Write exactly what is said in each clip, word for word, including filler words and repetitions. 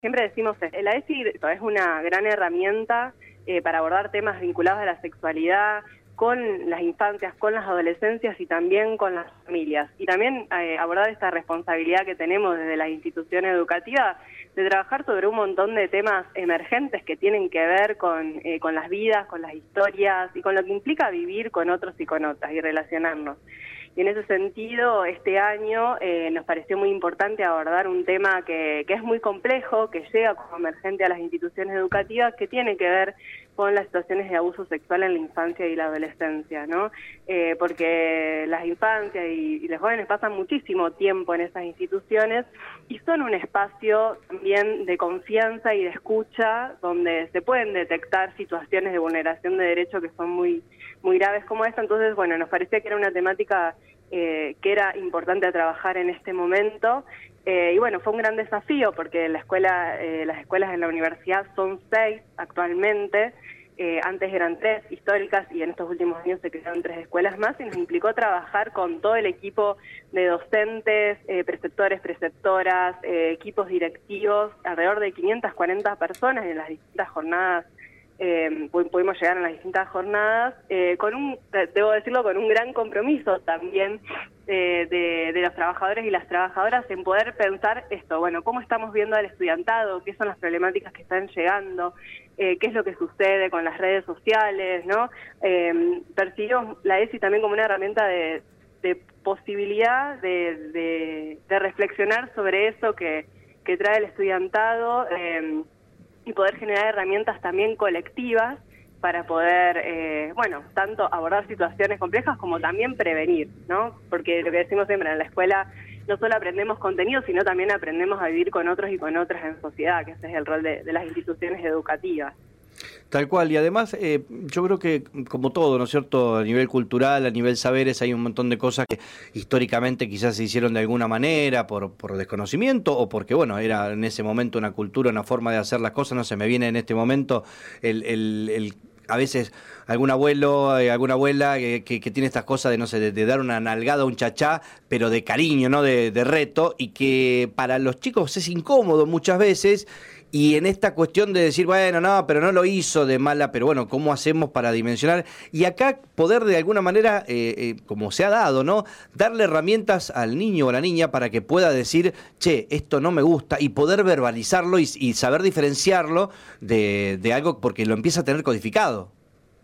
Siempre decimos, la E S I es una gran herramienta eh, para abordar temas vinculados a la sexualidad, con las infancias, con las adolescencias y también con las familias. Y también eh, abordar esta responsabilidad que tenemos desde las instituciones educativas de trabajar sobre un montón de temas emergentes que tienen que ver con, eh, con las vidas, con las historias y con lo que implica vivir con otros y con otras y relacionarnos. Y en ese sentido, este año eh, nos pareció muy importante abordar un tema que, que es muy complejo, que llega como emergente a las instituciones educativas, que tiene que ver con las situaciones de abuso sexual en la infancia y la adolescencia, ¿no? Eh, porque las infancias y, y los jóvenes pasan muchísimo tiempo en esas instituciones y son un espacio también de confianza y de escucha donde se pueden detectar situaciones de vulneración de derechos que son muy, muy graves como esta. Entonces, bueno, nos parecía que era una temática eh, que era importante a trabajar en este momento. Eh, y bueno, fue un gran desafío porque la escuela, eh, las escuelas en la universidad son seis actualmente, eh, antes eran tres históricas y en estos últimos años se crearon tres escuelas más y nos implicó trabajar con todo el equipo de docentes, eh, preceptores, preceptoras, eh, equipos directivos, alrededor de quinientas cuarenta personas en las distintas jornadas. Eh, pudimos llegar a las distintas jornadas, eh, con un, debo decirlo, con un gran compromiso también eh, de, de los trabajadores y las trabajadoras en poder pensar esto, bueno, cómo estamos viendo al estudiantado, qué son las problemáticas que están llegando, eh, qué es lo que sucede con las redes sociales, ¿no? Eh, percibimos la E S I también como una herramienta de, de posibilidad de, de, de reflexionar sobre eso que, que trae el estudiantado, eh, y poder generar herramientas también colectivas para poder, eh, bueno, tanto abordar situaciones complejas como también prevenir, ¿no? Porque lo que decimos siempre, en la escuela no solo aprendemos contenido, sino también aprendemos a vivir con otros y con otras en sociedad, que ese es el rol de, de las instituciones educativas. Tal cual, y además eh, yo creo que como todo, ¿no es cierto?, a nivel cultural, a nivel saberes, hay un montón de cosas que históricamente quizás se hicieron de alguna manera por, por desconocimiento o porque, bueno, era en ese momento una cultura, una forma de hacer las cosas. No se me viene en este momento el... el, el a veces algún abuelo, eh, alguna abuela eh, que, que tiene estas cosas de, no sé, de, de dar una nalgada a un chachá, pero de cariño, ¿no?, de, de reto, y que para los chicos es incómodo muchas veces. Y en esta cuestión de decir, bueno, no, pero no lo hizo de mala, pero bueno, ¿cómo hacemos para dimensionar? Y acá poder de alguna manera, eh, eh, como se ha dado, ¿no?, darle herramientas al niño o a la niña para que pueda decir, che, esto no me gusta, y poder verbalizarlo y, y saber diferenciarlo de, de algo porque lo empieza a tener codificado.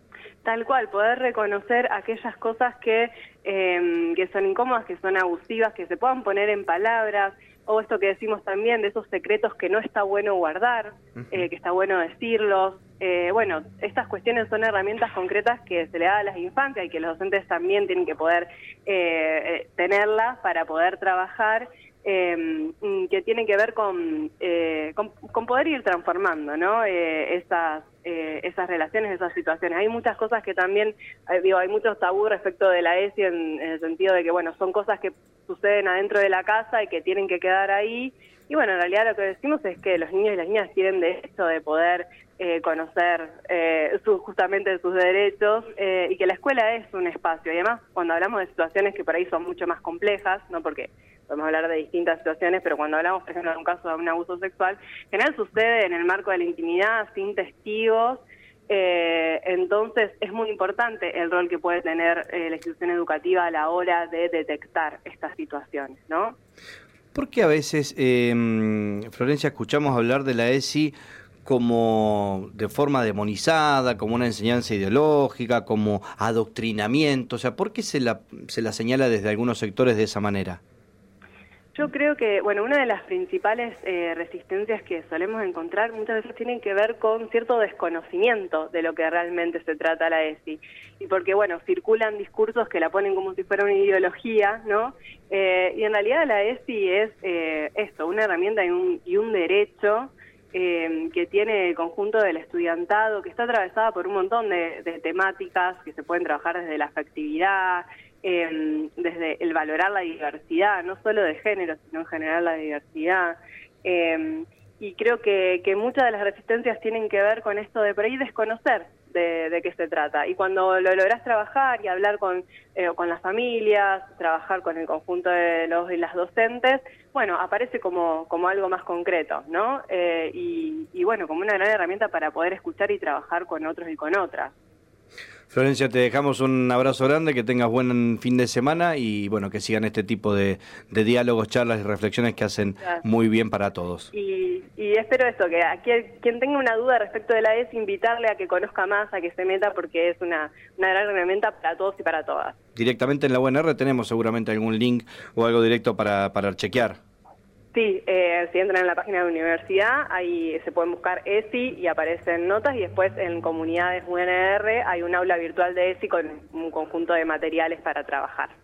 Tal cual, poder reconocer aquellas cosas que, eh, que son incómodas, que son abusivas, que se puedan poner en palabras, o esto que decimos también, de esos secretos que no está bueno guardar, uh-huh. eh, que está bueno decirlos. Eh, bueno, estas cuestiones son herramientas concretas que se le da a las infancias y que los docentes también tienen que poder eh, tenerlas para poder trabajar, eh, que tienen que ver con, eh, con, con poder ir transformando, ¿no?, eh, esas, eh, esas relaciones, esas situaciones. Hay muchas cosas que también, eh, digo, hay muchos tabú respecto de la E S I en, en el sentido de que, bueno, son cosas que suceden adentro de la casa y que tienen que quedar ahí. Y bueno, en realidad lo que decimos es que los niños y las niñas tienen derecho de poder eh, conocer eh, su, justamente sus derechos, eh, y que la escuela es un espacio. Y además, cuando hablamos de situaciones que por ahí son mucho más complejas, no porque podemos hablar de distintas situaciones, pero cuando hablamos, por ejemplo, de un caso de un abuso sexual, en general sucede en el marco de la intimidad, sin testigos. Eh, entonces es muy importante el rol que puede tener eh, la institución educativa a la hora de detectar estas situaciones, ¿no? Porque a veces, eh, Florencia, escuchamos hablar de la E S I como de forma demonizada, como una enseñanza ideológica, como adoctrinamiento? O sea, ¿por qué se la, se la señala desde algunos sectores de esa manera? Yo creo que, bueno, una de las principales eh, resistencias que solemos encontrar muchas veces tienen que ver con cierto desconocimiento de lo que realmente se trata la E S I. Y porque, bueno, circulan discursos que la ponen como si fuera una ideología, ¿no? Eh, y en realidad la E S I es eh, esto, una herramienta y un, y un derecho eh, que tiene el conjunto del estudiantado, que está atravesada por un montón de, de temáticas que se pueden trabajar desde la afectividad, Eh, desde el valorar la diversidad, no solo de género, sino en general la diversidad. Eh, y creo que, que muchas de las resistencias tienen que ver con esto de por ahí desconocer de, de qué se trata. Y cuando lo lográs trabajar y hablar con, eh, con las familias, trabajar con el conjunto de los y las docentes, bueno, aparece como, como algo más concreto, ¿no? Eh, y, y bueno, como una gran herramienta para poder escuchar y trabajar con otros y con otras. Florencia, te dejamos un abrazo grande, que tengas buen fin de semana y bueno, que sigan este tipo de, de diálogos, charlas y reflexiones que hacen Gracias. Muy bien para todos. Y, y espero eso, que a quien, quien tenga una duda respecto de la E S, invitarle a que conozca más, a que se meta, porque es una, una gran herramienta para todos y para todas. Directamente en la U N R tenemos seguramente algún link o algo directo para, para chequear. Sí, eh, si entran en la página de la universidad, ahí se pueden buscar E S I y aparecen notas, y después en comunidades U N R hay un aula virtual de E S I con un conjunto de materiales para trabajar.